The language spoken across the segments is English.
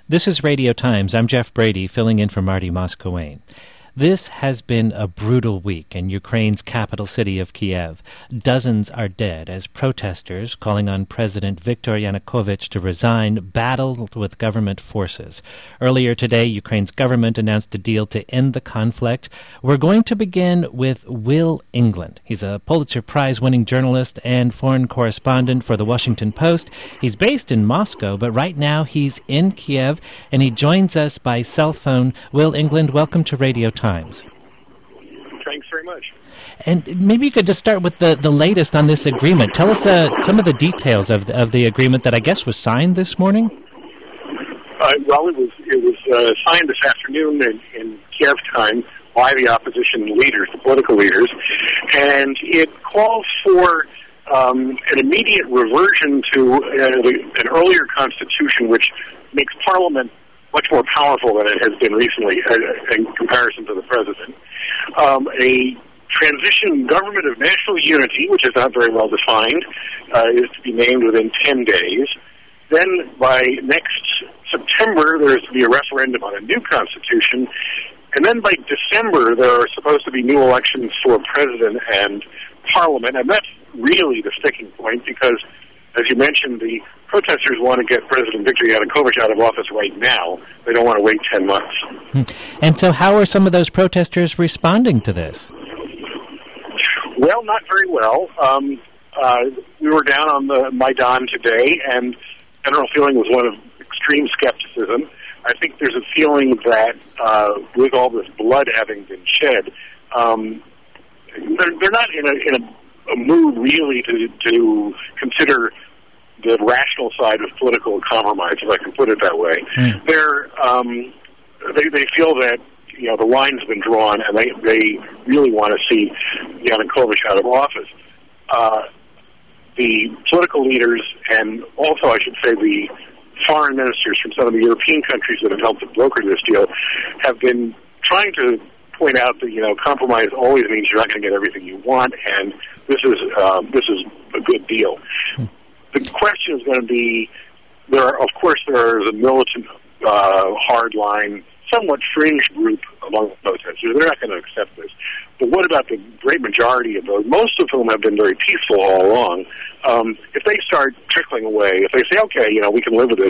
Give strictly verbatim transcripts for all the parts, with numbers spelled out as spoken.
This is Radio Times. I'm Jeff Brady, filling in for Marty Moskowayne. This has been a brutal week in Ukraine's capital city of Kiev. Dozens are dead as protesters calling on President Viktor Yanukovych to resign battled with government forces. Earlier today, Ukraine's government announced a deal to end the conflict. We're going to begin with Will England. He's a Pulitzer Prize-winning journalist and foreign correspondent for The Washington Post. He's based in Moscow, but right now he's in Kiev, and he joins us by cell phone. Will England, welcome to Radio Times. Times. Thanks very much. And maybe you could just start with the, the latest on this agreement. Tell us uh, some of the details of the, of the agreement that I guess was signed this morning. Uh, well, it was it was uh, signed this afternoon in, in Kiev time by the opposition leaders, the political leaders, and it calls for um, an immediate reversion to uh, the, an earlier constitution, which makes Parliament much more powerful than it has been recently uh, in comparison to the president. Um, a transition government of national unity, which is not very well defined, uh, is to be named within ten days. Then by next September, there is to be a referendum on a new constitution. And then by December, there are supposed to be new elections for president and parliament. And that's really the sticking point because, as you mentioned, the protesters want to get President Viktor Yanukovych out of office right now. They don't want to wait ten months. And so how are some of those protesters responding to this? Well, not very well. Um, uh, we were down on the Maidan today, and general feeling was one of extreme skepticism. I think there's a feeling that uh, with all this blood having been shed, um, they're, they're not in a, in a, a mood really to, to consider the rational side of political compromise, if I can put it that way. Mm. They're, um, they they feel that, you know, the line's been drawn, and they, they really want to see Yanukovych out of office. Uh, the political leaders, and also, I should say, the foreign ministers from some of the European countries that have helped to broker this deal, have been trying to point out that, you know, compromise always means you're not going to get everything you want, and this is uh, this is a good deal. Mm. The question is going to be, there are, of course, there is a militant, uh, hardline, somewhat fringe group among the protesters. They're not going to accept this. But what about the great majority of those, most of whom have been very peaceful all along? Um, if they start trickling away, if they say, okay, you know, we can live with this,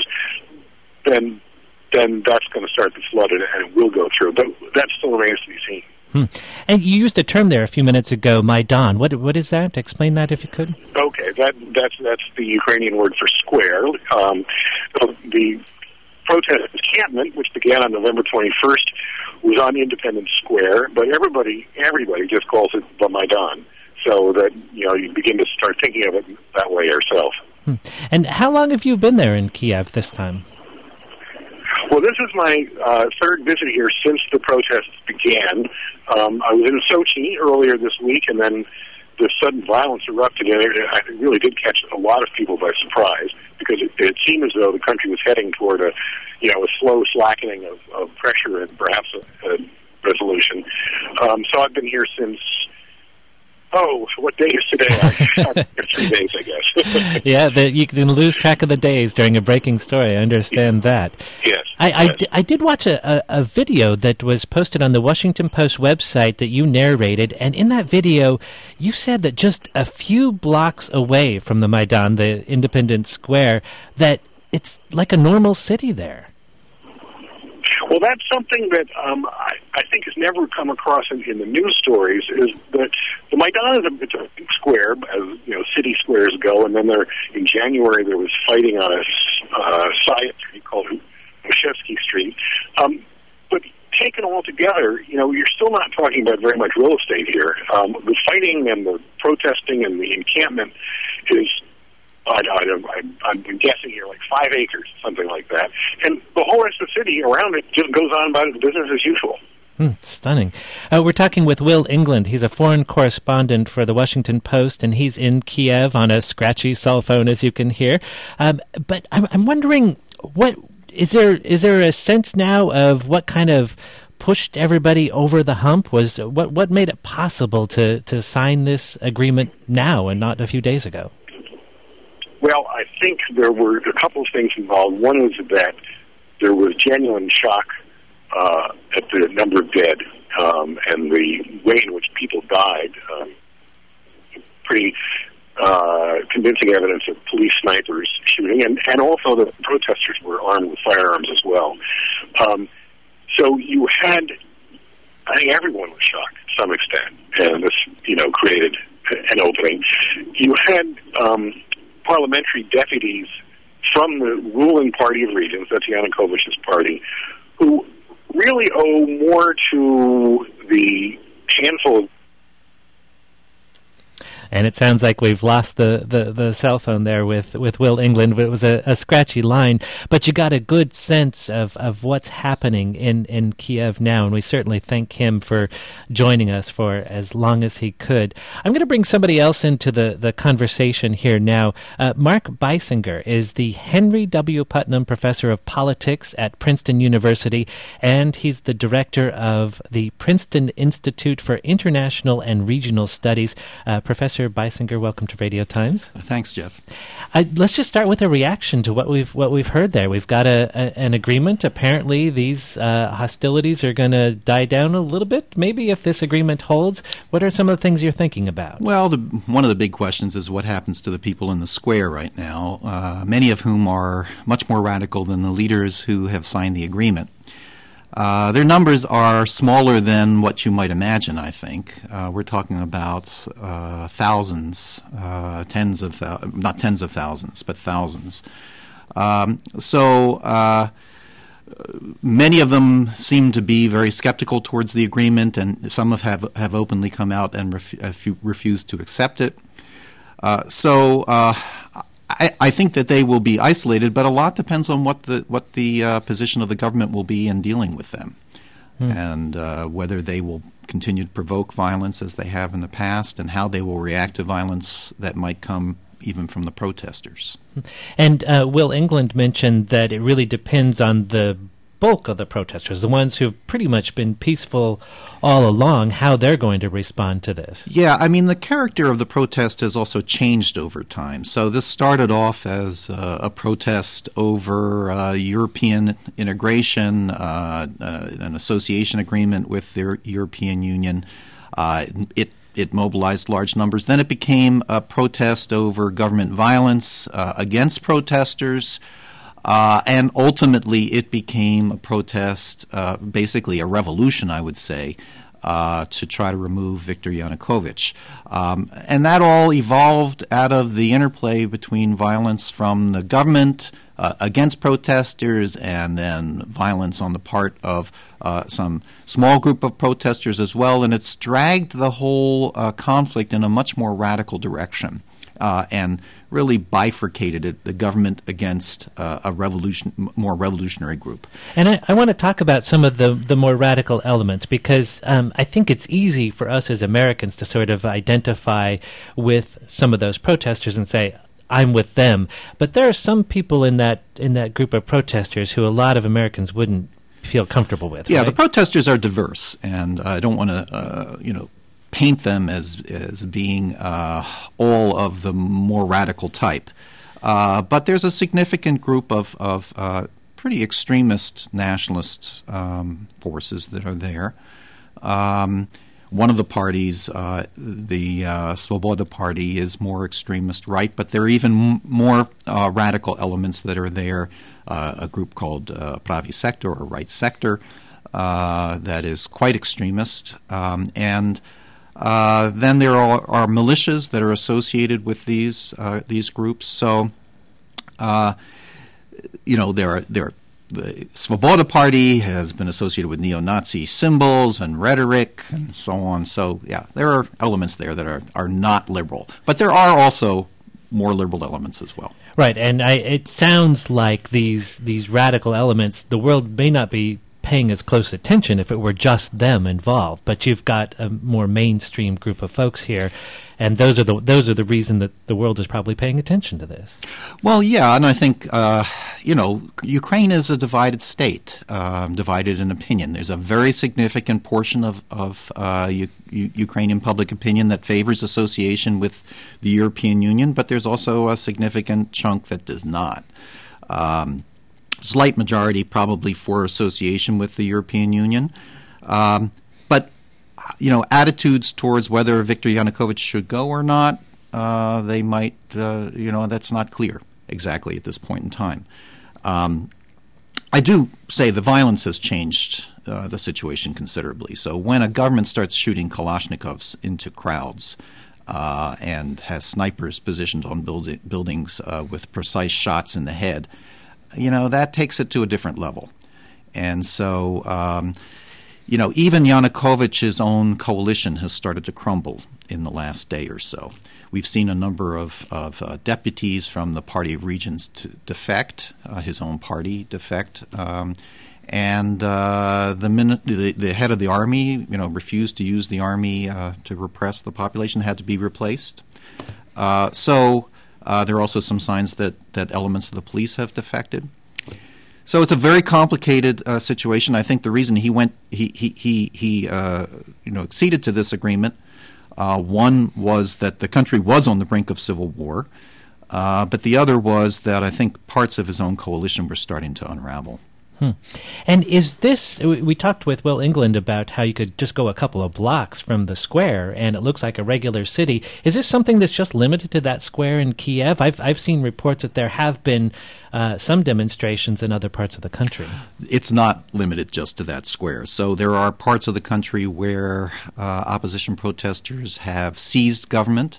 then then that's going to start the flood, and, and it will go through. But that still remains to be seen. Hmm. And you used a term there a few minutes ago, Maidan. What what is that? Explain that if you could. Okay, that that's that's the Ukrainian word for square. Um, the protest encampment, which began on November twenty-first, was on Independence Square, but everybody everybody just calls it the Maidan, so that, you know, you begin to start thinking of it that way yourself. Hmm. And how long have you been there in Kiev this time? Well, this is my uh, third visit here since the protests began. Um, I was in Sochi earlier this week, and then the sudden violence erupted, and it, it really did catch a lot of people by surprise, because it, it seemed as though the country was heading toward a, you know, a slow slackening of, of pressure and perhaps a, a resolution. Um, so I've been here since, oh, what day is today? Three days, I guess. Yeah, the, you can lose track of the days during a breaking story. I understand that. Yes. I, I, yes. d- I did watch a, a, a video that was posted on the Washington Post website that you narrated, and in that video, you said that just a few blocks away from the Maidan, the Independence Square, that it's like a normal city there. Well, that's something that um, I, I think has never come across in, in the news stories, is that the Maidan is a, it's a big square, as, you know, city squares go, and then there, in January there was fighting on a uh, side street called Moshevsky Street. Um, but taken all together, you know, you're still not talking about very much real estate here. Um, the fighting and the protesting and the encampment is, I, I, I, I'm guessing here, like five acres, something like that. And the whole rest of the city around it just goes on about its business as usual. Hmm, stunning. Uh, we're talking with Will England. He's a foreign correspondent for The Washington Post, and he's in Kiev on a scratchy cell phone, as you can hear. Um, but I'm, I'm wondering, what is there? Is there a sense now of what kind of pushed everybody over the hump? Was what what made it possible to, to sign this agreement now and not a few days ago? Well, I think there were a couple of things involved. One was that there was genuine shock uh, at the number of dead um, and the way in which people died. Um, pretty uh, convincing evidence of police snipers shooting, and, and also the protesters were armed with firearms as well. Um, so you had, I think everyone was shocked to some extent, and this, you know, created an opening. You had um, parliamentary deputies from the ruling party of regions, that's Yanukovych's party, who really owe more to the handful of... And it sounds like we've lost the, the, the cell phone there with, with Will England. It was a, a scratchy line, but you got a good sense of, of what's happening in, in Kiev now, and we certainly thank him for joining us for as long as he could. I'm going to bring somebody else into the, the conversation here now. Uh, Mark Beisinger is the Henry W. Putnam Professor of Politics at Princeton University, and he's the director of the Princeton Institute for International and Regional Studies. Uh, Professor Beisinger, welcome to Radio Times. Thanks, Jeff. Uh, let's just start with a reaction to what we've what we've heard there. We've got a, a an agreement. Apparently, these uh, hostilities are going to die down a little bit. Maybe if this agreement holds, what are some of the things you're thinking about? Well, the, one of the big questions is what happens to the people in the square right now, uh, many of whom are much more radical than the leaders who have signed the agreement. Uh, their numbers are smaller than what you might imagine, I think. Uh, we're talking about uh, thousands, uh, tens of thou- not tens of thousands, but thousands. Um, so uh, many of them seem to be very skeptical towards the agreement, and some have, have, have openly come out and ref- refused to accept it. Uh, so uh, I, I think that they will be isolated, but a lot depends on what the what the uh, position of the government will be in dealing with them, hmm. and uh, whether they will continue to provoke violence as they have in the past, and how they will react to violence that might come even from the protesters. And uh, Will England mentioned that it really depends on the bulk of the protesters, the ones who've pretty much been peaceful all along, how they're going to respond to this. Yeah, I mean, the character of the protest has also changed over time. So this started off as uh, a protest over uh, European integration, uh, uh, an association agreement with the European Union. Uh, it It mobilized large numbers. Then it became a protest over government violence uh, against protesters. Uh, and ultimately, it became a protest, uh, basically a revolution, I would say, uh, to try to remove Viktor Yanukovych. Um, and that all evolved out of the interplay between violence from the government uh, against protesters and then violence on the part of uh, some small group of protesters as well. And it's dragged the whole uh, conflict in a much more radical direction. Uh, and really bifurcated it, the government against uh, a revolution, more revolutionary group. And I, I want to talk about some of the, the more radical elements, because um, I think it's easy for us as Americans to sort of identify with some of those protesters and say, I'm with them. But there are some people in that in that group of protesters who a lot of Americans wouldn't feel comfortable with. Yeah, right? The protesters are diverse, and I don't want to, uh, you know, paint them as as being uh, all of the more radical type. Uh, but there's a significant group of, of uh, pretty extremist nationalist um, forces that are there. Um, one of the parties, uh, the uh, Svoboda Party, is more extremist right, but there are even m- more uh, radical elements that are there. Uh, a group called uh, Pravi Sector, or Right Sector, uh, that is quite extremist. Um, and Uh, then there are, are militias that are associated with these uh, these groups. So, uh, you know, there are there. Are, the Svoboda Party has been associated with neo-Nazi symbols and rhetoric and so on. So, yeah, there are elements there that are, are not liberal, but there are also more liberal elements as well. Right, and I, it sounds like these these radical elements, the world may not be paying as close attention if it were just them involved, but you've got a more mainstream group of folks here, and those are the those are the reason that the world is probably paying attention to this. Well, yeah, and I think uh, you know, Ukraine is a divided state, um, divided in opinion. There's a very significant portion of of uh, U- U- Ukrainian public opinion that favors association with the European Union, but there's also a significant chunk that does not. Um, slight majority probably for association with the European Union. Um, but, you know, attitudes towards whether Viktor Yanukovych should go or not, uh, they might, uh, you know, that's not clear exactly at this point in time. Um, I do say the violence has changed uh, the situation considerably. So when a government starts shooting Kalashnikovs into crowds uh, and has snipers positioned on build- buildings uh, with precise shots in the head, you know, that takes it to a different level. And so, um, you know, even Yanukovych's own coalition has started to crumble in the last day or so. We've seen a number of, of uh, deputies from the Party of Regions to defect, uh, his own party defect, um, and uh, the, min- the the head of the army, you know, refused to use the army uh, to repress the population, had to be replaced. Uh, so uh, there are also some signs that, that elements of the police have defected. So it's a very complicated uh, situation. I think the reason he went, he he he, he uh, you know, acceded to this agreement. Uh, one was that the country was on the brink of civil war, uh, but the other was that I think parts of his own coalition were starting to unravel. Hmm. And is this, we, we talked with Will England about how you could just go a couple of blocks from the square and it looks like a regular city. Is this something that's just limited to that square in Kiev? I've, I've seen reports that there have been uh, some demonstrations in other parts of the country. It's not limited just to that square. So there are parts of the country where uh, opposition protesters have seized government.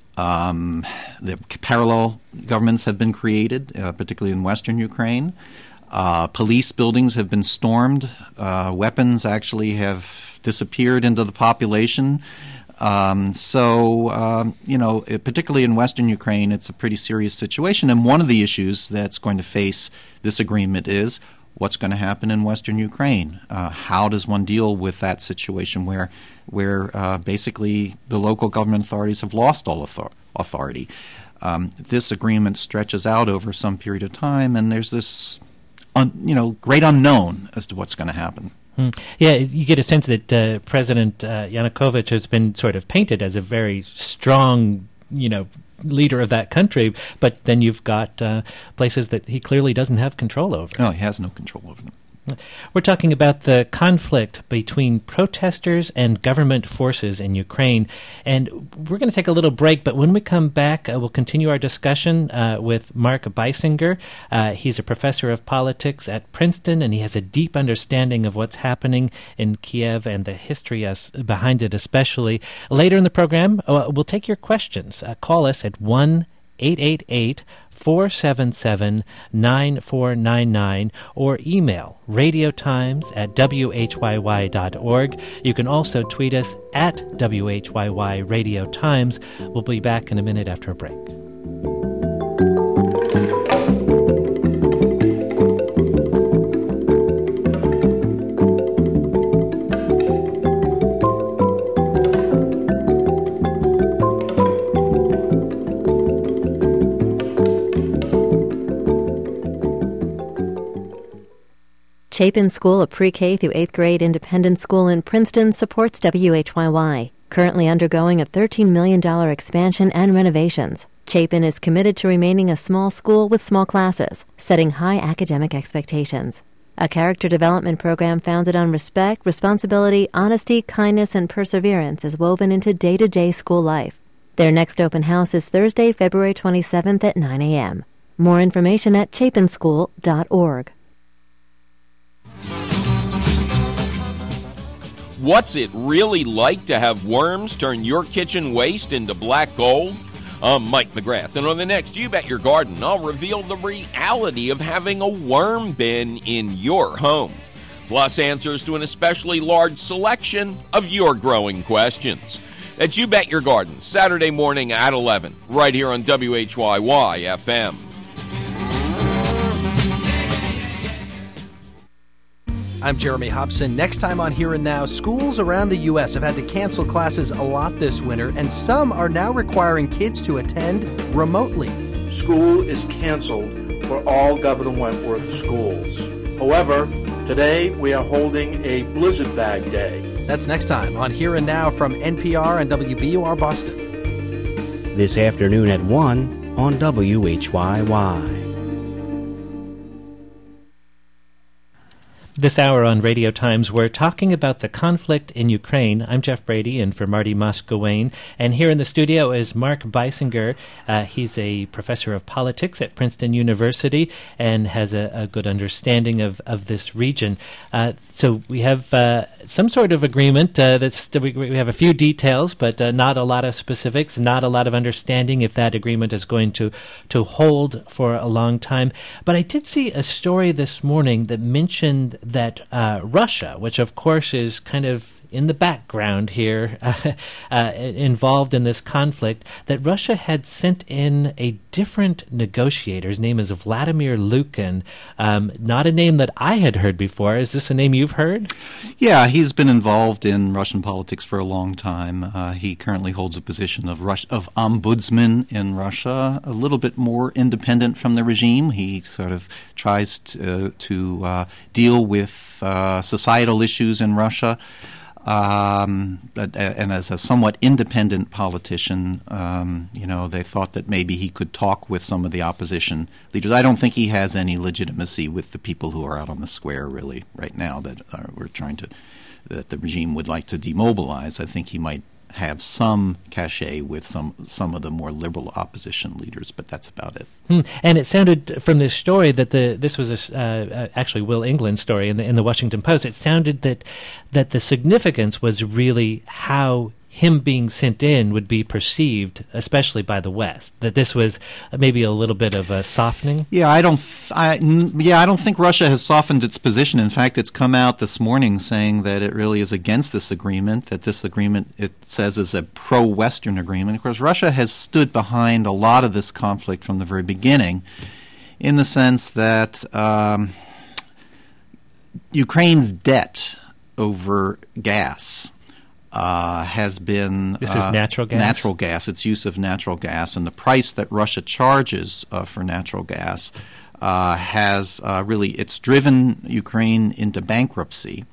Um, the parallel governments have been created, uh, particularly in western Ukraine. Uh, police buildings have been stormed. Uh, weapons actually have disappeared into the population. Um, so, um, you know, it, particularly in western Ukraine, it's a pretty serious situation. And one of the issues that's going to face this agreement is what's going to happen in western Ukraine. Uh, how does one deal with that situation where, where uh, basically the local government authorities have lost all author- authority? Um, this agreement stretches out over some period of time, and there's this Un, you know, great unknown as to what's going to happen. Hmm. Yeah, you get a sense that uh, President uh, Yanukovych has been sort of painted as a very strong, you know, leader of that country, but then you've got uh, places that he clearly doesn't have control over. No, he has no control over them. We're talking about the conflict between protesters and government forces in Ukraine. And we're going to take a little break, but when we come back, uh, we'll continue our discussion uh, with Mark Beisinger. Uh, he's a professor of politics at Princeton, and he has a deep understanding of what's happening in Kiev and the history as, behind it especially. Later in the program, uh, we'll take your questions. Uh, call us at one eight eight eight, four seven seven, nine four nine nine or email radiotimes at w h y y dot org. You can also tweet us at W H Y Y Radio Times. We'll be back in a minute after a break. Chapin School, a pre-K through eighth grade independent school in Princeton, supports W H Y Y, currently undergoing a thirteen million dollars expansion and renovations. Chapin is committed to remaining a small school with small classes, setting high academic expectations. A character development program founded on respect, responsibility, honesty, kindness, and perseverance is woven into day-to-day school life. Their next open house is Thursday, February twenty-seventh at nine a.m. More information at chapin school dot org. What's it really like to have worms turn your kitchen waste into black gold? I'm Mike McGrath, and on the next You Bet Your Garden, I'll reveal the reality of having a worm bin in your home, plus answers to an especially large selection of your growing questions. That's You Bet Your Garden, Saturday morning at eleven, right here on W H Y Y F M. I'm Jeremy Hobson. Next time on Here and Now, schools around the U S have had to cancel classes a lot this winter, and some are now requiring kids to attend remotely. School is canceled for all Governor Wentworth schools. However, today we are holding a blizzard bag day. That's next time on Here and Now from N P R and W B U R Boston. This afternoon at one on W H Y Y. This hour on Radio Times, we're talking about the conflict in Ukraine. I'm Jeff Brady, and for Marty Moss-Gawain. And here in the studio is Mark Beisinger. Uh, he's a professor of politics at Princeton University and has a, a good understanding of, of this region. Uh, so we have uh, some sort of agreement. Uh, that's we, we have a few details, but uh, not a lot of specifics, not a lot of understanding if that agreement is going to, to hold for a long time. But I did see a story this morning that mentioned that uh, Russia, which of course is kind of in the background here, uh, uh, involved in this conflict, that Russia had sent in a different negotiator. His name is Vladimir Lukin, um, not a name that I had heard before. Is this a name you've heard? Yeah, he's been involved in Russian politics for a long time. Uh, he currently holds a position of Rus- of ombudsman in Russia, a little bit more independent from the regime. He sort of tries to, uh, to uh, deal with uh, societal issues in Russia. Um, but, and as a somewhat independent politician, um, you know, they thought that maybe he could talk with some of the opposition leaders. I don't think he has any legitimacy with the people who are out on the square, really, right now, that uh, we're trying to, that the regime would like to demobilize. I think he might have some cachet with some some of the more liberal opposition leaders, but that's about it. Hmm. And it sounded from this story that the this was a, uh, actually Will England's story in the in the Washington Post. It sounded that that the significance was really how him being sent in would be perceived, especially by the West. That this was maybe a little bit of a softening. Yeah, I don't. Th- I, n- yeah, I don't think Russia has softened its position. In fact, it's come out this morning saying that it really is against this agreement. That this agreement, it says, is a pro-Western agreement. Of course, Russia has stood behind a lot of this conflict from the very beginning, in the sense that um, Ukraine's debt over gas. Uh, has been this is uh, natural gas. Natural gas. Its use of natural gas and the price that Russia charges uh, for natural gas uh, has uh, really it's driven Ukraine into bankruptcy,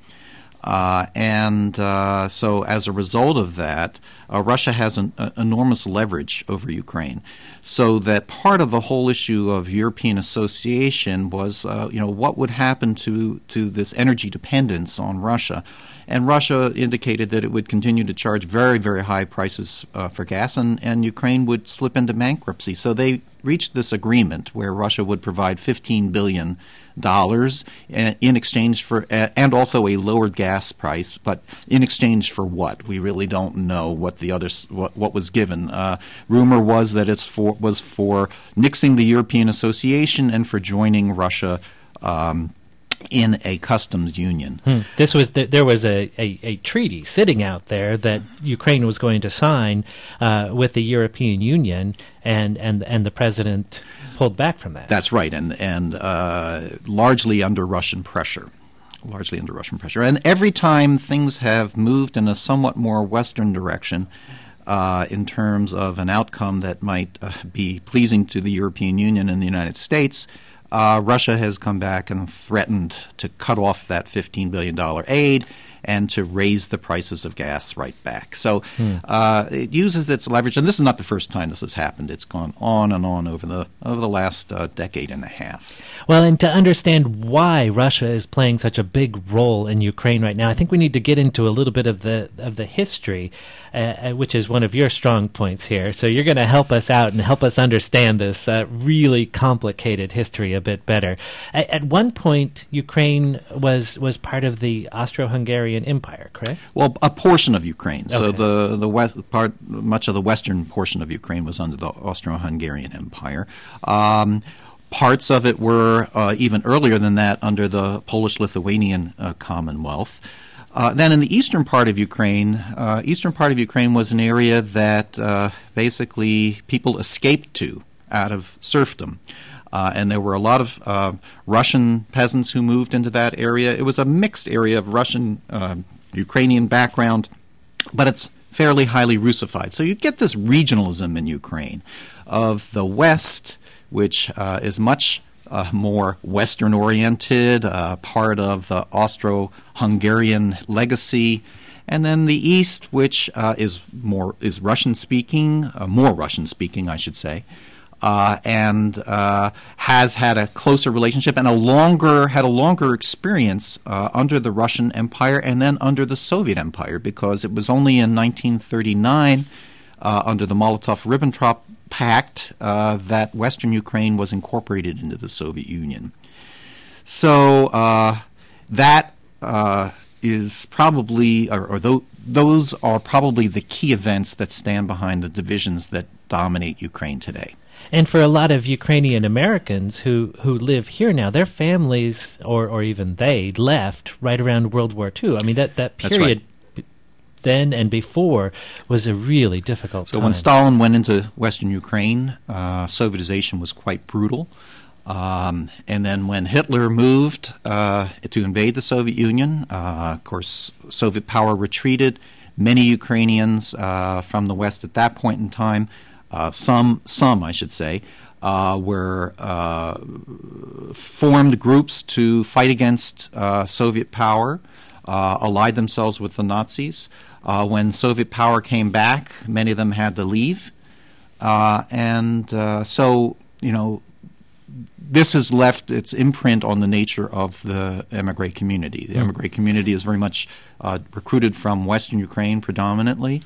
uh, and uh, so as a result of that, uh, Russia has an uh, enormous leverage over Ukraine. So that part of the whole issue of European association was, uh, you know, what would happen to to this energy dependence on Russia. And Russia indicated that it would continue to charge very, very high prices uh, for gas, and, and Ukraine would slip into bankruptcy. So they reached this agreement where Russia would provide fifteen billion dollars in exchange for, uh, and also a lowered gas price, but in exchange for what? We really don't know what the other, what, what was given. Uh, rumor was that it's for was for nixing the European association and for joining Russia Um, in a customs union. Hmm. This was the, there was a, a, a treaty sitting out there that Ukraine was going to sign uh, with the European Union, and, and and the president pulled back from that. That's right, and and uh, largely under Russian pressure, largely under Russian pressure. And every time things have moved in a somewhat more Western direction, Uh, in terms of an outcome that might uh, be pleasing to the European Union and the United States, uh, Russia has come back and threatened to cut off that fifteen billion dollars aid and to raise the prices of gas right back. So hmm. uh, it uses its leverage, and this is not the first time this has happened. It's gone on and on over the over the last uh, decade and a half. Well, and to understand why Russia is playing such a big role in Ukraine right now, I think we need to get into a little bit of the of the history, uh, which is one of your strong points here. So you're going to help us out and help us understand this uh, really complicated history a bit better. At, at one point, Ukraine was was part of the Austro-Hungarian Empire, correct? Well, a portion of Ukraine. So okay. the the west part, much of the western portion of Ukraine was under the Austro-Hungarian Empire. Um, parts of it were uh, even earlier than that under the Polish-Lithuanian uh, Commonwealth. Uh, then in the eastern part of Ukraine, uh, eastern part of Ukraine was an area that uh, basically people escaped to out of serfdom. Uh, and there were a lot of uh, Russian peasants who moved into that area. It was a mixed area of Russian, uh, Ukrainian background, but it's fairly highly Russified. So you get this regionalism in Ukraine of the West, which uh, is much uh, more Western-oriented, uh, part of the Austro-Hungarian legacy, and then the East, which uh, is more is Russian-speaking, uh, more Russian-speaking, I should say. uh, and uh, has had a closer relationship and a longer had a longer experience uh, under the Russian Empire and then under the Soviet Empire, because it was only in nineteen thirty-nine, uh, under the Molotov-Ribbentrop Pact, uh, that Western Ukraine was incorporated into the Soviet Union. So uh, that uh, is probably, or, or th- those are probably the key events that stand behind the divisions that dominate Ukraine today. And for a lot of Ukrainian Americans who, who live here now, their families, or, or even they, left right around World War Two. I mean, that, that period b- then and before was a really difficult so time. when Stalin went into Western Ukraine, uh, Sovietization was quite brutal. Um, and then when Hitler moved uh, to invade the Soviet Union, uh, of course, Soviet power retreated. Many Ukrainians uh, from the West at that point in time, uh, some, some I should say, uh, were uh, formed groups to fight against uh, Soviet power, uh, allied themselves with the Nazis. Uh, when Soviet power came back, many of them had to leave. Uh, and uh, so, you know, this has left its imprint on the nature of the emigre community. The mm. emigre community is very much uh, recruited from Western Ukraine predominantly,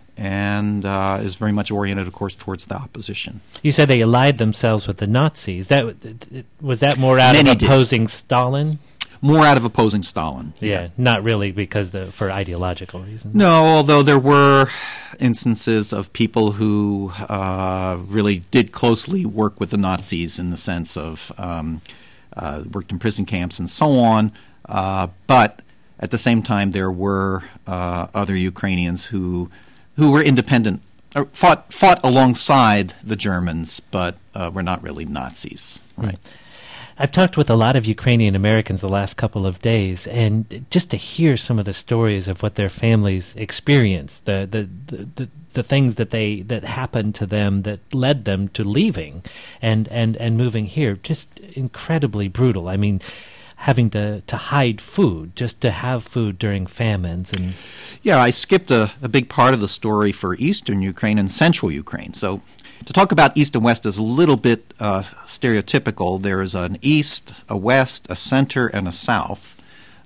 and uh, is very much oriented, of course, towards the opposition. You said they allied themselves with the Nazis. That was that more out Many of opposing did. Stalin? More out of opposing Stalin. Yeah, yeah. Not really because the for ideological reasons. No, although there were instances of people who uh, really did closely work with the Nazis in the sense of um, uh, worked in prison camps and so on. Uh, but at the same time, there were uh, other Ukrainians who who were independent, or fought fought alongside the Germans, but uh, were not really Nazis. Right. Mm. I've talked with a lot of Ukrainian Americans the last couple of days, and just to hear some of the stories of what their families experienced, the the, the, the, the things that they that happened to them that led them to leaving and, and, and moving here, just incredibly brutal. I mean, having to, to hide food, just to have food during famines. And yeah, I skipped a, a big part of the story for eastern Ukraine and central Ukraine. So to talk about East and West is a little bit uh, stereotypical. There is an East, a West, a Center, and a South.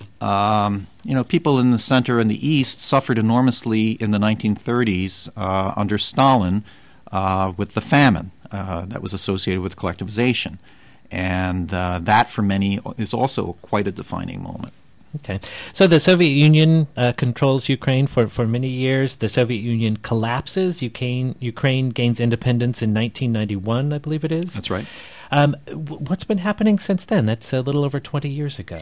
Um, you know, people in the Center and the East suffered enormously in the nineteen thirties uh, under Stalin uh, with the famine uh, that was associated with collectivization. And uh, that, for many, is also quite a defining moment. Okay. So the Soviet Union uh, controls Ukraine for, for many years. The Soviet Union collapses. Ukraine, Ukraine gains independence in nineteen ninety-one, I believe it is. That's right. Um, w- what's been happening since then? That's a little over twenty years ago.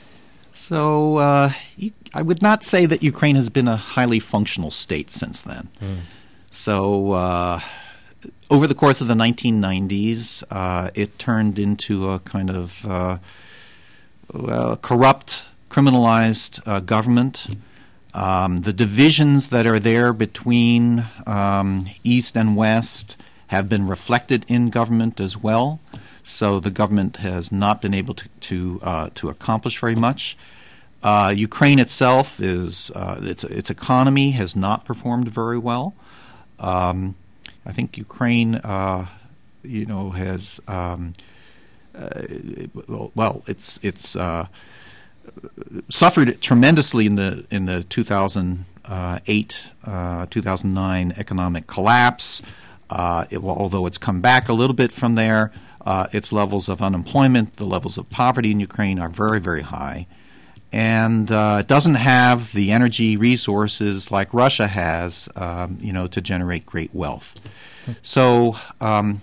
So uh, I would not say that Ukraine has been a highly functional state since then. Mm. So uh, over the course of the nineteen nineties, uh, it turned into a kind of uh, well, corrupt, criminalized uh, government. Um, the divisions that are there between um, East and West have been reflected in government as well. So the government has not been able to to, uh, to accomplish very much. Uh, Ukraine itself is uh, its its economy has not performed very well. Um, I think Ukraine, uh, you know, has um, uh, well, it's it's. Uh, suffered tremendously in the in the two thousand eight, uh, two thousand nine economic collapse. Uh, it, well, although it's come back a little bit from there, uh, its levels of unemployment, the levels of poverty in Ukraine are very, very high. And uh, it doesn't have the energy resources like Russia has, um, you know, to generate great wealth. So, um,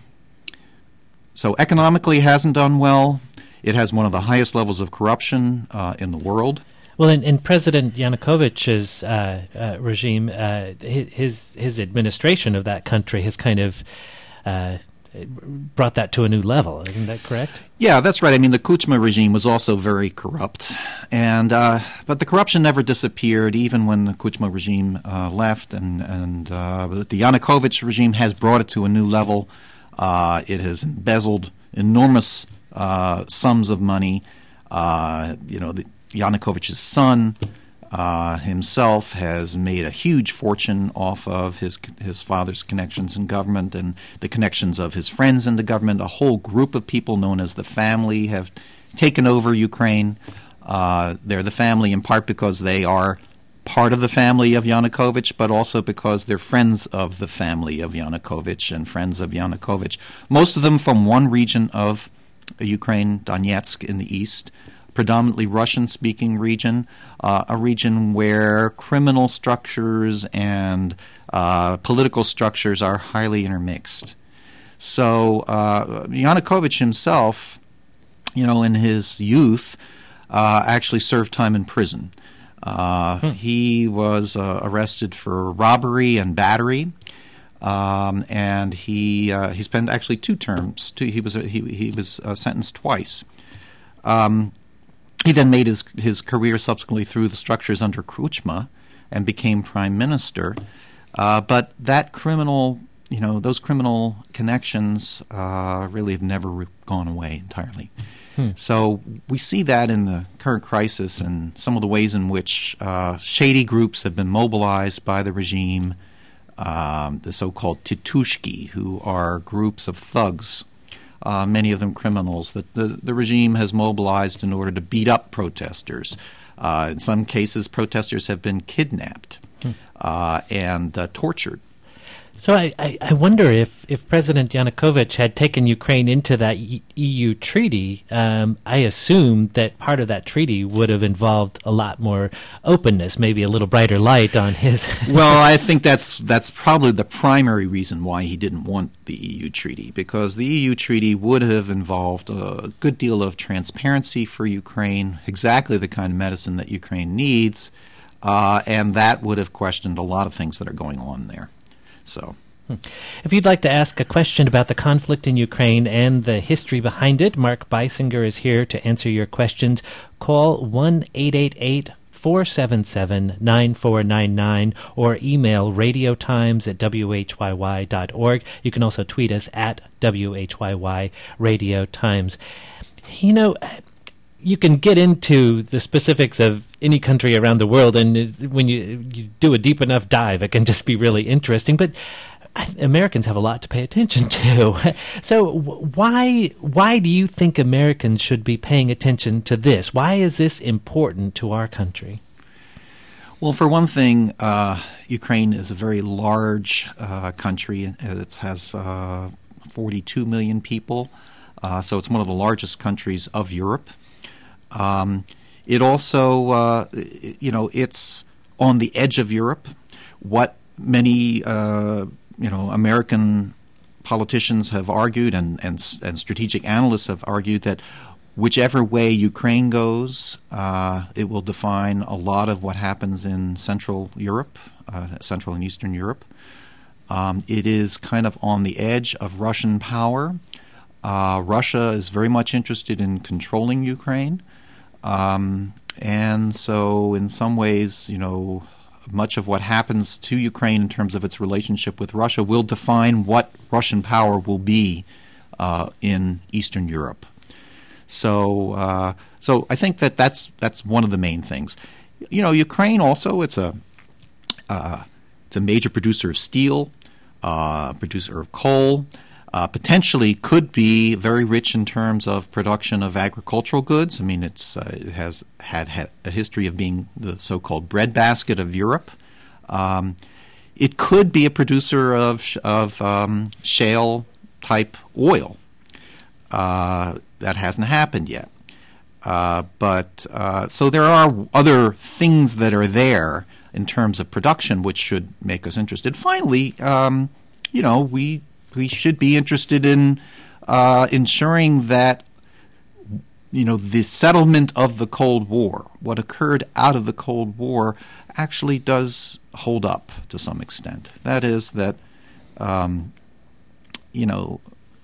so economically, it hasn't done well. It has one of the highest levels of corruption uh, in the world. Well, in, in President Yanukovych's uh, uh, regime, uh, his his administration of that country has kind of uh, brought that to a new level. Isn't that correct? Yeah, that's right. I mean, the Kuchma regime was also very corrupt, and uh, but the corruption never disappeared, even when the Kuchma regime uh, left, and and uh, the Yanukovych regime has brought it to a new level. Uh, it has embezzled enormous Uh, sums of money. Uh, you know, the, Yanukovych's son uh, himself has made a huge fortune off of his his father's connections in government and the connections of his friends in the government. A whole group of people known as the family have taken over Ukraine. Uh, they're the family in part because they are part of the family of Yanukovych, but also because they're friends of the family of Yanukovych and friends of Yanukovych. Most of them from one region of Ukraine, Donetsk in the east, predominantly Russian-speaking region, uh, a region where criminal structures and uh, political structures are highly intermixed. So uh, Yanukovych himself, you know, in his youth, uh, actually served time in prison. Uh, hmm. He was uh, arrested for robbery and battery, um, and he uh, he spent actually two terms. Two, he was uh, he he was uh, sentenced twice. Um, he then made his his career subsequently through the structures under Kuchma and became prime minister. Uh, but that criminal, you know, those criminal connections uh, really have never re- gone away entirely. Hmm. So we see that in the current crisis and some of the ways in which uh, shady groups have been mobilized by the regime, um, the so-called titushki, who are groups of thugs, uh, many of them criminals, that the, the regime has mobilized in order to beat up protesters. Uh, in some cases, protesters have been kidnapped hmm. uh, and uh, tortured. So I, I, I wonder if, if President Yanukovych had taken Ukraine into that E U treaty, um, I assume that part of that treaty would have involved a lot more openness, maybe a little brighter light on his... Well, I think that's that's probably the primary reason why he didn't want the E U treaty, because the E U treaty would have involved a good deal of transparency for Ukraine, exactly the kind of medicine that Ukraine needs, uh, and that would have questioned a lot of things that are going on there. So, if you'd like to ask a question about the conflict in Ukraine and the history behind it, Mark Beisinger is here to answer your questions. Call one eight eight eight, four seven seven, nine four nine nine or email radiotimes at w h y y dot org. You can also tweet us at W H Y Y Radio Times. You know, you can get into the specifics of any country around the world, and when you, you do a deep enough dive, it can just be really interesting. But I, Americans have a lot to pay attention to. So why why do you think Americans should be paying attention to this? Why is this important to our country? Well, for one thing, uh, Ukraine is a very large uh, country. It has uh, forty-two million people, uh, so it's one of the largest countries of Europe. Um, it also, uh, you know, it's on the edge of Europe. What many, uh, you know, American politicians have argued and, and, and strategic analysts have argued that whichever way Ukraine goes, uh, it will define a lot of what happens in Central Europe, uh, Central and Eastern Europe. Um, it is kind of on the edge of Russian power. Uh, Russia is very much interested in controlling Ukraine. Um, and so in some ways, you know, much of what happens to Ukraine in terms of its relationship with Russia will define what Russian power will be uh, in Eastern Europe. So uh, so I think that that's, that's one of the main things. You know, Ukraine also, it's a, uh, it's a major producer of steel, uh, producer of coal. Uh, potentially could be very rich in terms of production of agricultural goods. I mean, it's uh, it has had, had a history of being the so-called breadbasket of Europe. Um, it could be a producer of of um, shale-type oil. Uh, that hasn't happened yet. Uh, but uh, so there are other things that are there in terms of production which should make us interested. Finally, um, you know, we. We should be interested in uh, ensuring that, you know, the settlement of the Cold War, what occurred out of the Cold War, actually does hold up to some extent. That is that, um, you know,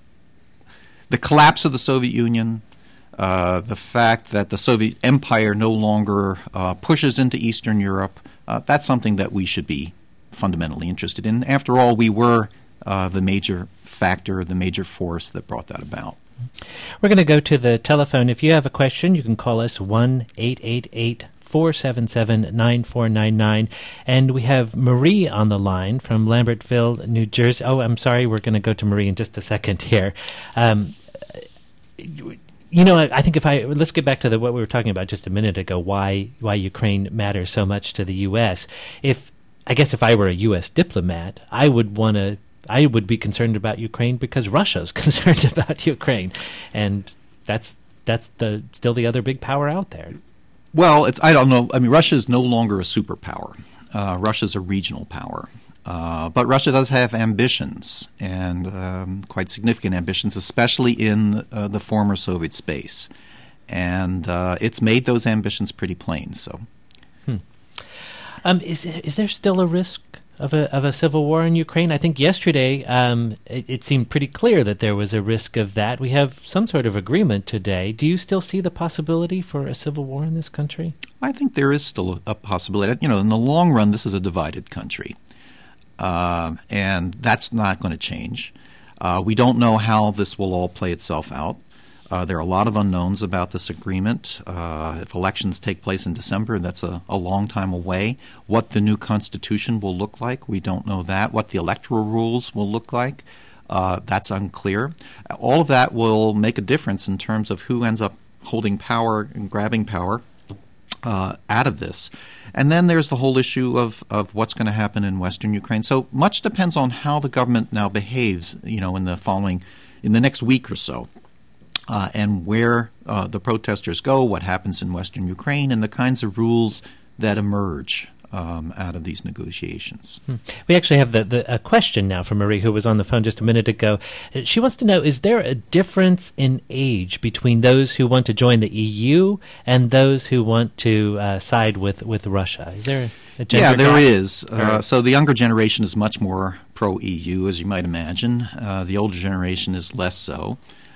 the collapse of the Soviet Union, uh, the fact that the Soviet Empire no longer uh, pushes into Eastern Europe, uh, that's something that we should be fundamentally interested in. After all, we were Uh, the major factor, the major force that brought that about. We're going to go to the telephone. If you have a question, you can call us one eight eight eight, four seven seven, nine four nine nine. And we have Marie on the line from Lambertville, New Jersey. Oh, I'm sorry, we're going to go to Marie in just a second here. Um, you know, I think if I let's get back to the, what we were talking about just a minute ago. Why why Ukraine matters so much to the U S. If I guess if I were a U S diplomat, I would want to. I would be concerned about Ukraine because Russia's concerned about Ukraine, and that's that's the still the other big power out there. Well, it's I don't know. I mean, Russia is no longer a superpower. Uh, Russia's a regional power. Uh, but Russia does have ambitions, and um, quite significant ambitions, especially in uh, the former Soviet space. And uh, it's made those ambitions pretty plain. So, hmm. um, is there, is there still a risk of a of a civil war in Ukraine? I think yesterday um, it, it seemed pretty clear that there was a risk of that. We have some sort of agreement today. Do you still see the possibility for a civil war in this country? I think there is still a possibility. You know, in the long run, this is a divided country. Uh, and that's not going to change. Uh, we don't know how this will all play itself out. Uh, there are a lot of unknowns about this agreement. Uh, if elections take place in December, that's a, a long time away. What the new constitution will look like, we don't know that. What the electoral rules will look like, uh, that's unclear. All of that will make a difference in terms of who ends up holding power and grabbing power uh, out of this. And then there's the whole issue of, of what's going to happen in Western Ukraine. So much depends on how the government now behaves, you know, in the following, in the next week or so, uh, and where uh, the protesters go, what happens in Western Ukraine, and the kinds of rules that emerge um, out of these negotiations. Hmm. We actually have the, the, a question now from Marie, who was on the phone just a minute ago. She wants to know, is there a difference in age between those who want to join the E U and those who want to uh, side with, with Russia? Is there a gender Yeah, there gap? is. Uh, so the younger generation is much more pro-E U, as you might imagine. Uh, the older generation is less so.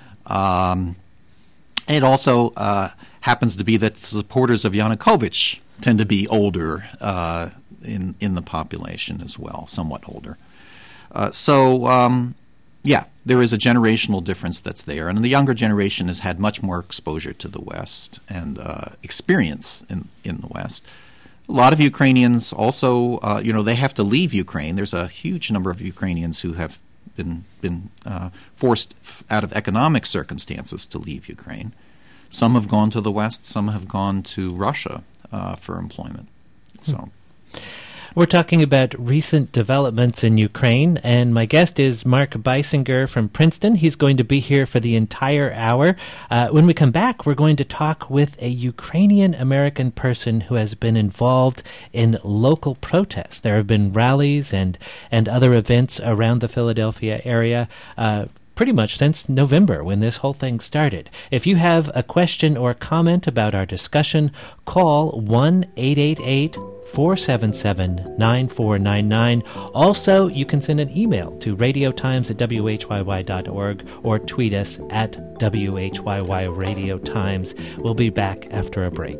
Um, it also uh, happens to be that the supporters of Yanukovych tend to be older uh, in in the population as well, somewhat older. Uh, so, um, yeah, there is a generational difference that's there. And the younger generation has had much more exposure to the West and uh, experience in, in the West. A lot of Ukrainians also, uh, you know, they have to leave Ukraine. There's a huge number of Ukrainians who have been, been uh, forced out of economic circumstances to leave Ukraine. Some have gone to the West, some have gone to Russia uh, for employment. So, we're talking about recent developments in Ukraine, and my guest is Mark Beisinger from Princeton. He's going to be here for the entire hour. Uh, when we come back, we're going to talk with a Ukrainian-American person who has been involved in local protests. There have been rallies and, and other events around the Philadelphia area uh, pretty much since November when this whole thing started. If you have a question or comment about our discussion, call one eight eight eight, four seven seven, nine four nine nine. Also, you can send an email to radiotimes at w h y y dot org or tweet us at W H Y Y Radio Times. We'll be back after a break.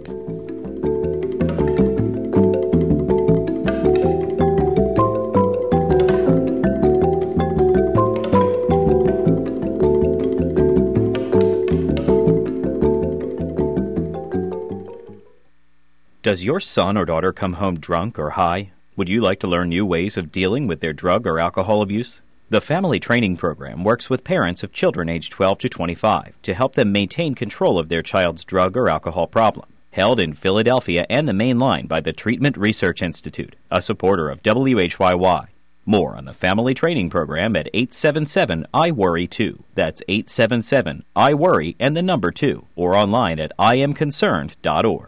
Does your son or daughter come home drunk or high? Would you like to learn new ways of dealing with their drug or alcohol abuse? The Family Training Program works with parents of children aged twelve to twenty-five to help them maintain control of their child's drug or alcohol problem. Held in Philadelphia and the Main Line by the Treatment Research Institute, a supporter of W H Y Y. More on the Family Training Program at eight seven seven, I worry two. That's eight seven seven, I worry and the number two, or online at I am concerned dot org.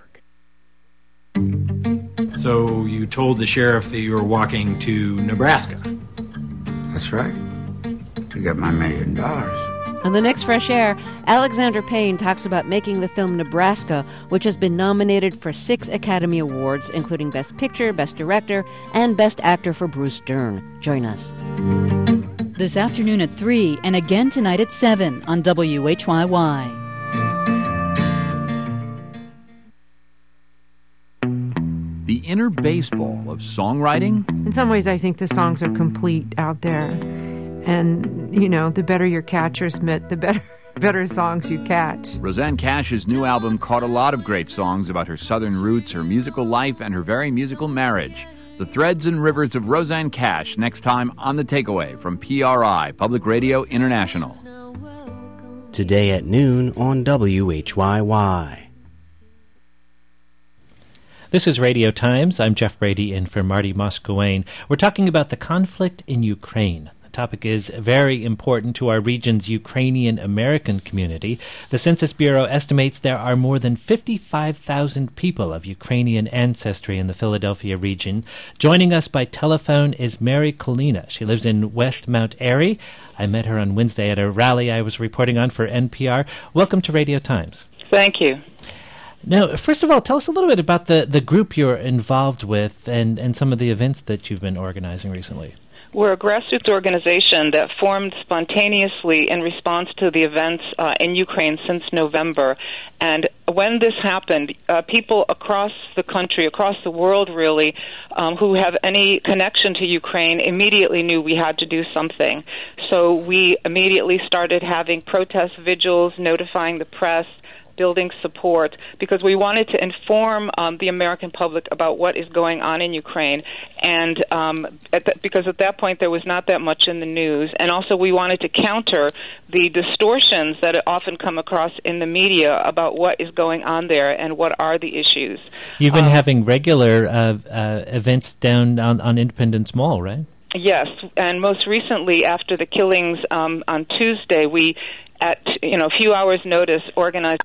So you told the sheriff that you were walking to Nebraska. That's right. To get my million dollars. On the next Fresh Air, Alexander Payne talks about making the film Nebraska, which has been nominated for six Academy Awards, including Best Picture, Best Director, and Best Actor for Bruce Dern. Join us. This afternoon at three and again tonight at seven on W H Y Y. The inner baseball of songwriting? In some ways, I think the songs are complete out there. And, you know, the better your catcher's mitt, the better better songs you catch. Rosanne Cash's new album caught a lot of great songs about her southern roots, her musical life, and her very musical marriage. The Threads and Rivers of Rosanne Cash, next time on The Takeaway from P R I, Public Radio International. Today at noon on W H Y Y. This is Radio Times. I'm Jeff Brady in for Marty Moscowain. We're talking about the conflict in Ukraine. Topic is very important to our region's Ukrainian American community. The Census Bureau estimates there are more than fifty-five thousand people of Ukrainian ancestry in the Philadelphia region. Joining us by telephone is Mary Colina. She lives in West Mount Airy. I met her on Wednesday at a rally I was reporting on for N P R. Welcome to Radio Times. Thank you. Now, first of all, tell us a little bit about the, the group you're involved with and, and some of the events that you've been organizing recently. We're a grassroots organization that formed spontaneously in response to the events uh, in Ukraine since November. And when this happened, uh, people across the country, across the world really, um, who have any connection to Ukraine immediately knew we had to do something. So we immediately started having protest vigils, notifying the press, building support, because we wanted to inform um, the American public about what is going on in Ukraine, and um, at the, because at that point there was not that much in the news, and also we wanted to counter the distortions that often come across in the media about what is going on there and what are the issues. You've been um, having regular uh, uh, events down on, on Independence Mall, right? Yes, and most recently after the killings um, on Tuesday, we, at you know a few hours' notice, organized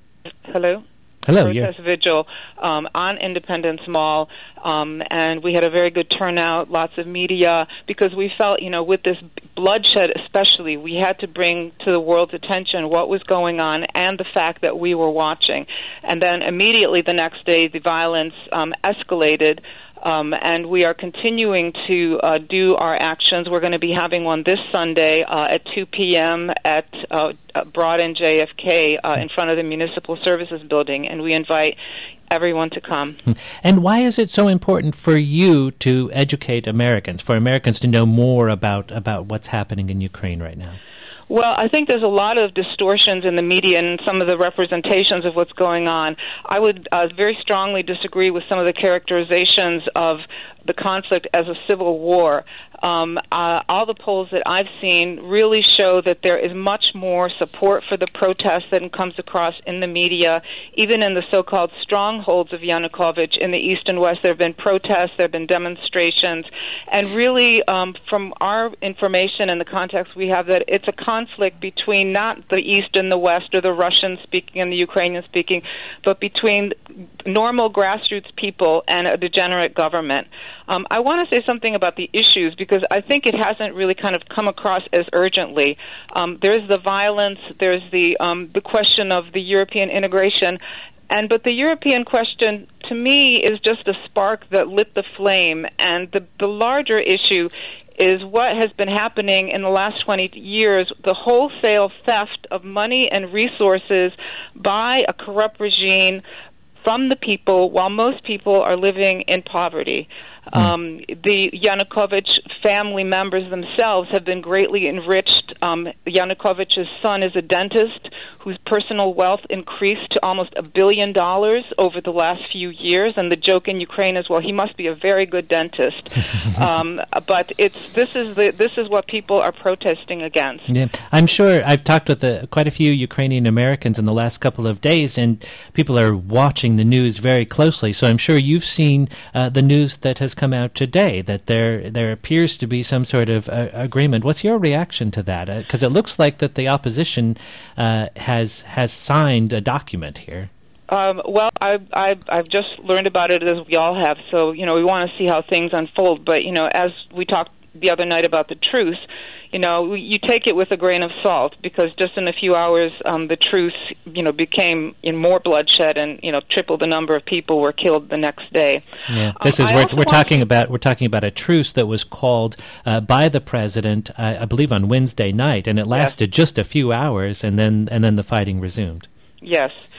Hello? Hello, protest yeah. vigil um, on Independence Mall, um, and we had a very good turnout, lots of media, because we felt, you know, with this bloodshed especially, we had to bring to the world's attention what was going on and the fact that we were watching. And then immediately the next day, the violence um, escalated. Um, and we are continuing to uh, do our actions. We're going to be having one this Sunday uh, at two p.m. at uh, Broad and J F K uh, in front of the Municipal Services Building, and we invite everyone to come. And why is it so important for you to educate Americans, for Americans to know more about, about what's happening in Ukraine right now? Well, I think there's a lot of distortions in the media and some of the representations of what's going on. I would uh, very strongly disagree with some of the characterizations of the conflict as a civil war. Um, uh, all the polls that I've seen really show that there is much more support for the protests that comes across in the media. Even in the so-called strongholds of Yanukovych in the east and west, there have been protests, there have been demonstrations, and really um, from our information and the context we have, that it's a conflict between not the east and the west or the Russian-speaking and the Ukrainian-speaking, but between normal grassroots people and a degenerate government. Um, I want to say something about the issues because I think it hasn't really kind of come across as urgently. Um, there's the violence, there's the um, the question of the European integration, and but the European question to me is just a spark that lit the flame, and the the larger issue is what has been happening in the last twenty years, the wholesale theft of money and resources by a corrupt regime from the people, while most people are living in poverty. Um, the Yanukovych family members themselves have been greatly enriched. Um, Yanukovych's son is a dentist whose personal wealth increased to almost a billion dollars over the last few years, and the joke in Ukraine is, well, he must be a very good dentist. um, but it's this is the this is what people are protesting against. Yeah, I'm sure I've talked with uh, quite a few Ukrainian Americans in the last couple of days, and people are watching the news very closely. So I'm sure you've seen uh, the news that has come out today, that there there appears to be some sort of uh, agreement. What's your reaction to that? Because uh, it looks like that the opposition uh, has has signed a document here. Um, well, I, I, I've just learned about it, as we all have. So, you know, we want to see how things unfold. But, you know, as we talked the other night about the truce, you know, you take it with a grain of salt, because just in a few hours, um, the truce, you know, became in more bloodshed, and you know, triple the number of people were killed the next day. Yeah, this um, is we're, we're talking about we're talking about a truce that was called uh, by the president, uh, I believe, on Wednesday night, and it lasted yes. just a few hours, and then and then the fighting resumed. Yes.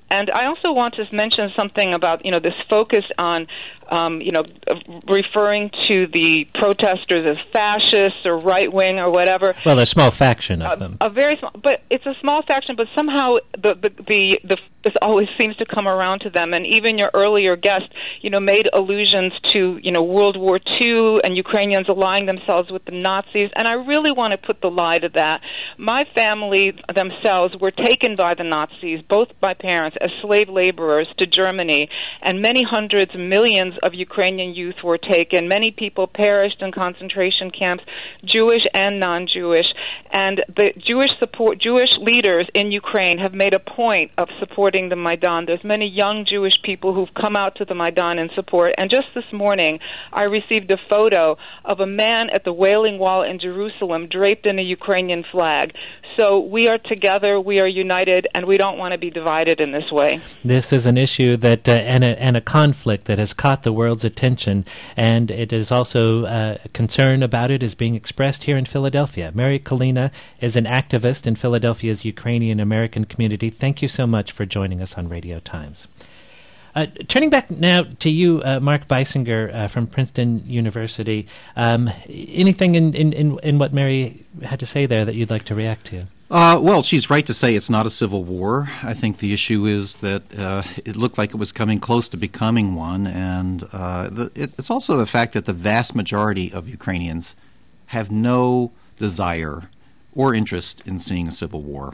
And I also want to mention something about, you know, this focus on, um, you know, referring to the protesters as fascists or right-wing or whatever. Well, a small faction of a, them. A very small, but it's a small faction, but somehow the, the, the, the this always seems to come around to them. And even your earlier guest, you know, made allusions to, you know, World War Two and Ukrainians aligning themselves with the Nazis. And I really want to put the lie to that. My family themselves were taken by the Nazis, both my parents, as slave laborers to Germany. And many hundreds, millions of Ukrainian youth were taken. Many people perished in concentration camps, Jewish and non-Jewish. And the Jewish support, Jewish leaders in Ukraine have made a point of supporting the Maidan. There's many young Jewish people who've come out to the Maidan in support. And just this morning, I received a photo of a man at the Wailing Wall in Jerusalem draped in a Ukrainian flag. So we are together, we are united, and we don't want to be divided in this way. This is an issue that uh, and, a, and a conflict that has caught the world's attention, and it is also uh, concern about it is being expressed here in Philadelphia. Mary Kalina is an activist in Philadelphia's Ukrainian-American community. Thank you so much for joining us on Radio Times. Uh, turning back now to you, uh, Mark Beisinger uh, from Princeton University, um, anything in, in, in, in what Mary had to say there that you'd like to react to? Uh, well, she's right to say it's not a civil war. I think the issue is that uh, it looked like it was coming close to becoming one, and uh, the, it, it's also the fact that the vast majority of Ukrainians have no desire or interest in seeing a civil war.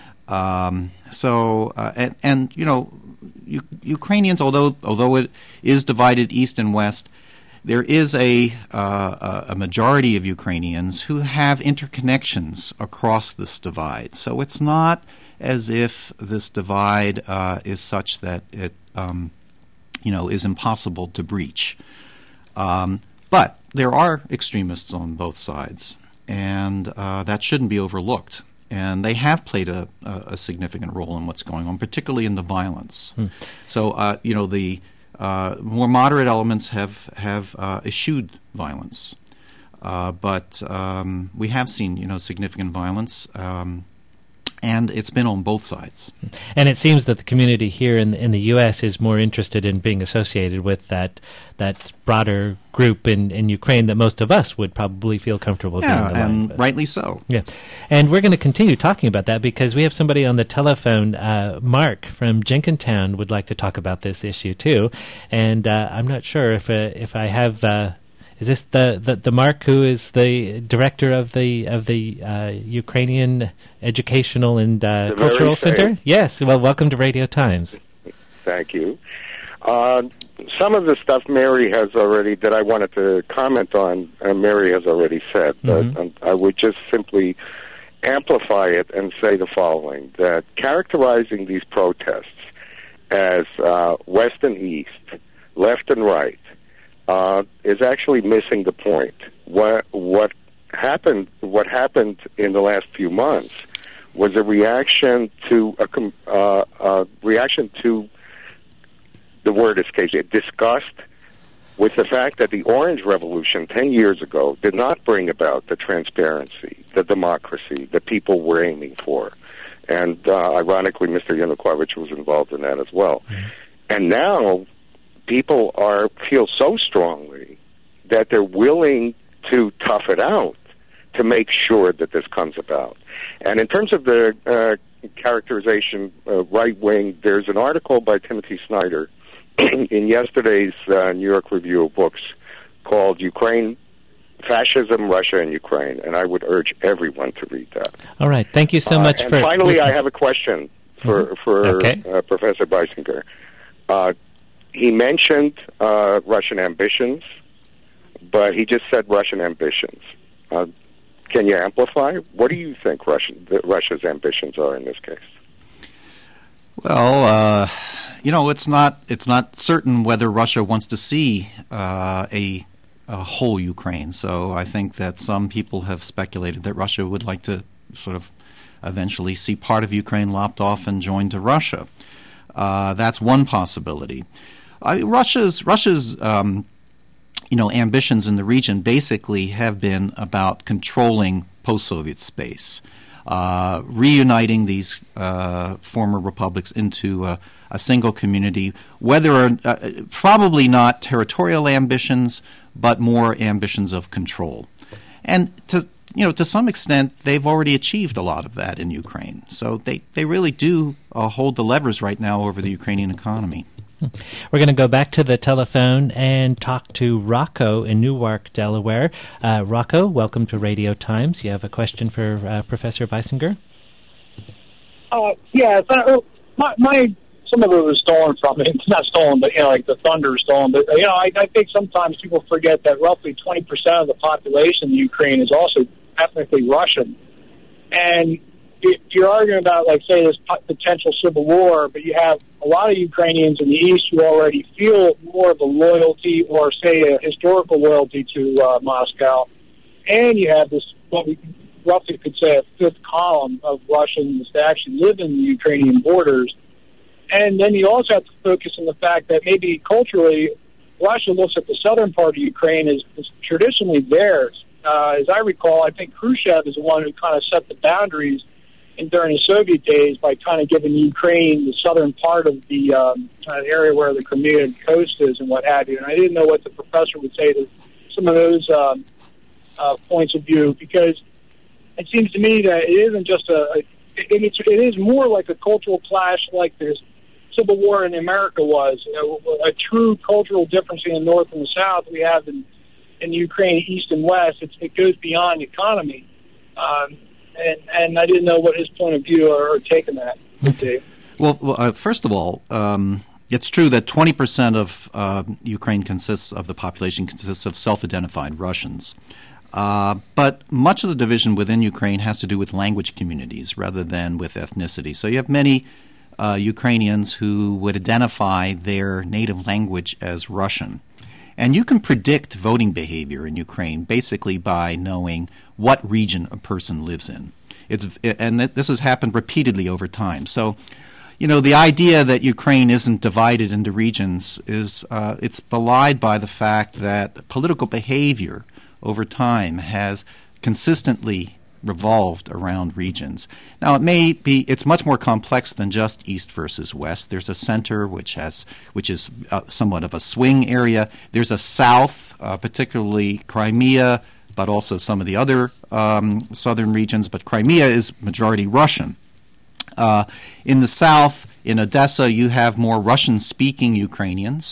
Um, so, uh, and, and you know, U- Ukrainians, although although it is divided east and west, there is a uh, a majority of Ukrainians who have interconnections across this divide. So it's not as if this divide uh, is such that it um, you know is impossible to breach. Um, but there are extremists on both sides, and uh, that shouldn't be overlooked. And they have played a, a, a significant role in what's going on, particularly in the violence. Hmm. So, uh, you know, the uh, more moderate elements have have uh, eschewed violence, uh, but um, we have seen, you know, significant violence, um, and it's been on both sides. And it seems that the community here in the, in the U S is more interested in being associated with that that broader group in, in Ukraine that most of us would probably feel comfortable yeah, being aligned and with. Rightly so. Yeah, and we're going to continue talking about that because we have somebody on the telephone. Uh, Mark from Jenkintown would like to talk about this issue too, and uh, I'm not sure if uh, if I have. Uh, Is this the, the, the Mark who is the director of the of the uh, Ukrainian Educational and uh, Cultural Center? Yes. Well, welcome to Radio Times. Thank you. Uh, some of the stuff Mary has already that I wanted to comment on, uh, Mary has already said, but mm-hmm. um, I would just simply amplify it and say the following: that characterizing these protests as uh, West and East, left and right, Uh, is actually missing the point. What what happened? What happened in the last few months was a reaction to a uh, uh, reaction to the word escapes me, disgust with the fact that the Orange Revolution ten years ago did not bring about the transparency, the democracy that people were aiming for, and uh, ironically, Mister Yanukovych was involved in that as well. Mm-hmm. And now people are feel so strongly that they're willing to tough it out to make sure that this comes about. And in terms of the uh, characterization, uh, right-wing, there's an article by Timothy Snyder in yesterday's uh, New York Review of Books called Ukraine, Fascism, Russia, and Ukraine, and I would urge everyone to read that. All right. Thank you so uh, much and for... finally, I have a question for, mm-hmm. for okay. uh, Professor Beisinger. Uh, He mentioned uh, Russian ambitions, but he just said Russian ambitions. Uh, can you amplify? What do you think Russian, that Russia's ambitions are in this case? Well, uh, you know, it's not it's not certain whether Russia wants to see uh, a, a whole Ukraine. So I think that some people have speculated that Russia would like to sort of eventually see part of Ukraine lopped off and joined to Russia. Uh, that's one possibility. I, Russia's Russia's um, you know ambitions in the region basically have been about controlling post-Soviet space, uh, reuniting these uh, former republics into uh, a single community, whether or uh, probably not territorial ambitions, but more ambitions of control. And to you know, to some extent, they've already achieved a lot of that in Ukraine. So they, they really do uh, hold the levers right now over the Ukrainian economy. We're going to go back to the telephone and talk to Rocco in Newark, Delaware. Uh, Rocco, welcome to Radio Times. You have a question for uh, Professor Beisinger? Uh, yeah, uh, my, my some of it was stolen from me. It's not stolen, but, you know, like the thunder is stolen. But, you know, I, I think sometimes people forget that roughly twenty percent of the population in Ukraine is also ethnically Russian. And if you're arguing about, like, say, this potential civil war, but you have a lot of Ukrainians in the East who already feel more of a loyalty or, say, a historical loyalty to uh, Moscow, and you have this, what we roughly could say, a fifth column of Russians that actually live in the Ukrainian borders. And then you also have to focus on the fact that maybe culturally, Russia looks at the southern part of Ukraine as, as traditionally theirs. Uh, as I recall, I think Khrushchev is the one who kind of set the boundaries in, during the Soviet days by kind of giving Ukraine the southern part of the um, uh, area where the Crimean coast is and what have you. And I didn't know what the professor would say to some of those um, uh, points of view, because it seems to me that it isn't just a, a it, it's, it is more like a cultural clash like this Civil War in America was. You know, a true cultural difference in the North and the South we have in, in Ukraine, East and West. It's, it goes beyond economy. Um, and, and I didn't know what his point of view or, or take on that would be. Well, well uh, first of all, um, it's true that twenty percent of uh, Ukraine consists of the population consists of self-identified Russians. Uh, but much of the division within Ukraine has to do with language communities rather than with ethnicity. So you have many uh, Ukrainians who would identify their native language as Russian. And you can predict voting behavior in Ukraine basically by knowing what region a person lives in. It's, and this has happened repeatedly over time. So, you know, the idea that Ukraine isn't divided into regions is uh, it's belied by the fact that political behavior over time has consistently revolved around regions. Now, it may be, it's much more complex than just East versus West. There's a center which has, which is uh, somewhat of a swing area. There's a South, uh, particularly Crimea, but also some of the other um, southern regions. But Crimea is majority Russian. Uh, in the South, in Odessa, you have more Russian-speaking Ukrainians.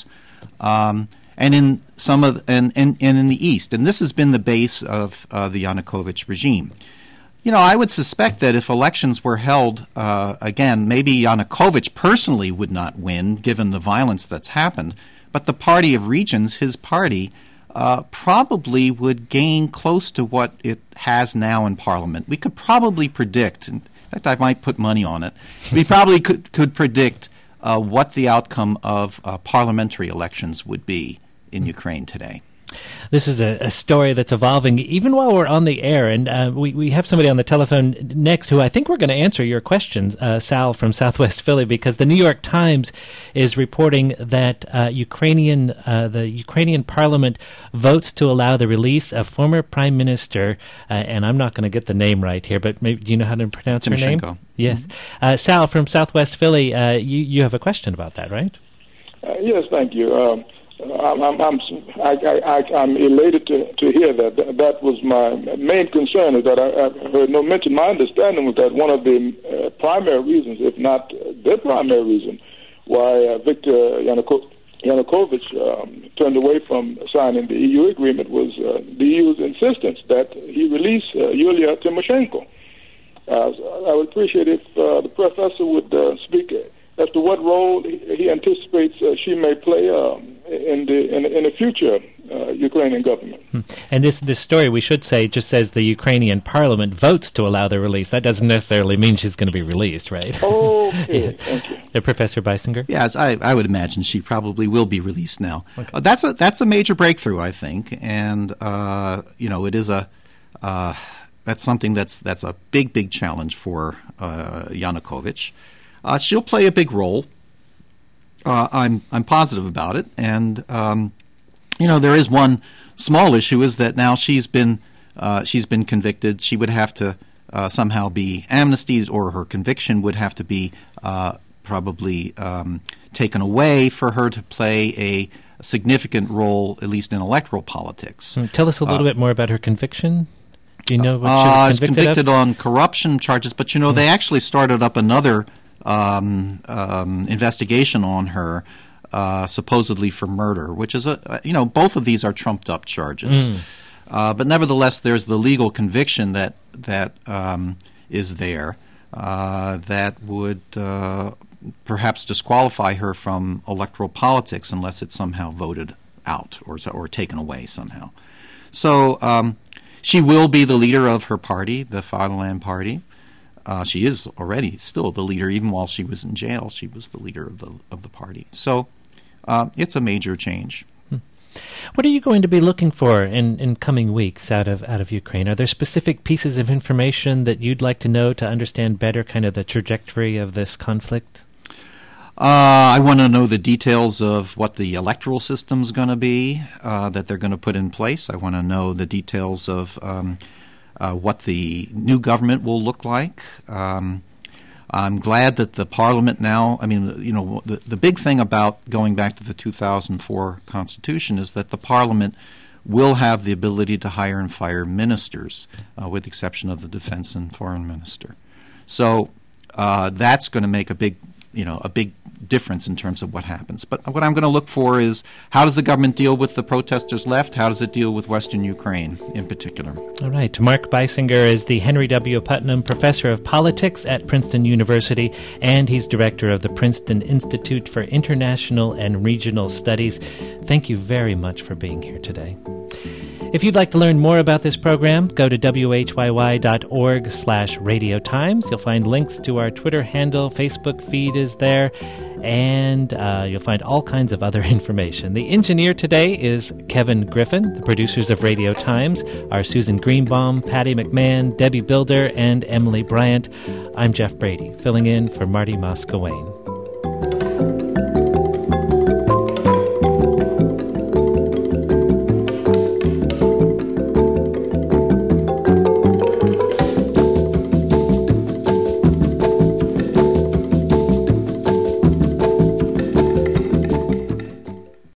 Um, And in some of and, and, and in the East, and this has been the base of uh, the Yanukovych regime. You know, I would suspect that if elections were held uh, again, maybe Yanukovych personally would not win, given the violence that's happened. But the Party of Regions, his party, uh, probably would gain close to what it has now in Parliament. We could probably predict. In fact, I might put money on it. We probably could could predict uh, what the outcome of uh, parliamentary elections would be in Ukraine today. This is a, a story that's evolving even while we're on the air, and uh, we, we have somebody on the telephone next who I think we're going to answer your questions, uh, Sal from Southwest Philly, because the New York Times is reporting that uh, Ukrainian uh, the Ukrainian Parliament votes to allow the release of former Prime Minister, uh, and I'm not going to get the name right here, but maybe, do you know how to pronounce her name? Yes. Mm-hmm. Uh, Sal from Southwest Philly, uh, you, you have a question about that, right? Uh, yes, thank you. Um, I'm, I'm, I'm, I, I, I'm elated to, to hear that. That was my main concern, is that I, I heard no mention. My understanding was that one of the uh, primary reasons, if not the primary reason, why uh, Viktor Yanuko- Yanukovych um, turned away from signing the E U agreement was uh, the E U's insistence that he release uh, Yulia Tymoshenko. Uh, I would appreciate if uh, the professor would uh, speak as to what role he anticipates uh, she may play um, in the in, in the future uh, Ukrainian government. Hmm. And this this story, we should say, just says the Ukrainian Parliament votes to allow the release. That doesn't necessarily mean she's going to be released, right? Okay, yeah. Thank you. Uh, Professor Beisinger? Yes, I, I would imagine she probably will be released now. Okay. Uh, that's a that's a major breakthrough, I think, and uh, you know, it is a uh, that's something that's that's a big big challenge for uh, Yanukovych. Uh, she'll play a big role. Uh, I'm I'm positive about it, and um, you know, there is one small issue, is that now she's been uh, she's been convicted. She would have to uh, somehow be amnestied, or her conviction would have to be uh, probably um, taken away for her to play a significant role, at least in electoral politics. Tell us a little uh, bit more about her conviction. Do you know what uh, she was convicted, convicted of? of? on corruption charges, but you know, mm. they actually started up another um, um, investigation on her, uh, supposedly for murder, which is a, you know, both of these are trumped up charges. Mm. Uh, but nevertheless, there's the legal conviction that, that um, is there uh, that would uh, perhaps disqualify her from electoral politics unless it's somehow voted out or or taken away somehow. So um, she will be the leader of her party, the Fatherland Party. Uh, she is already still the leader, even while she was in jail. She was the leader of the of the party. So uh, it's a major change. What are you going to be looking for in, in coming weeks out of out of Ukraine? Are there specific pieces of information that you'd like to know to understand better kind of the trajectory of this conflict? Uh, I want to know the details of what the electoral system's going to be uh, that they're going to put in place. I want to know the details of um, uh, what the new government will look like. Um, I'm glad that the Parliament now, I mean, you know, the, the big thing about going back to the two thousand four Constitution is that the Parliament will have the ability to hire and fire ministers, uh, with the exception of the defense and foreign minister. So uh, that's going to make a big you know, a big difference in terms of what happens. But what I'm going to look for is how does the government deal with the protesters left? How does it deal with Western Ukraine in particular? All right. Mark Beisinger is the Henry W. Putnam Professor of Politics at Princeton University, and he's director of the Princeton Institute for International and Regional Studies. Thank you very much for being here today. If you'd like to learn more about this program, go to W H Y Y dot org slash Radio Times. You'll find links to our Twitter handle, Facebook feed is there, and uh, you'll find all kinds of other information. The engineer today is Kevin Griffin. The producers of Radio Times are Susan Greenbaum, Patty McMahon, Debbie Bilder, and Emily Bryant. I'm Jeff Brady, filling in for Marty Moscowain.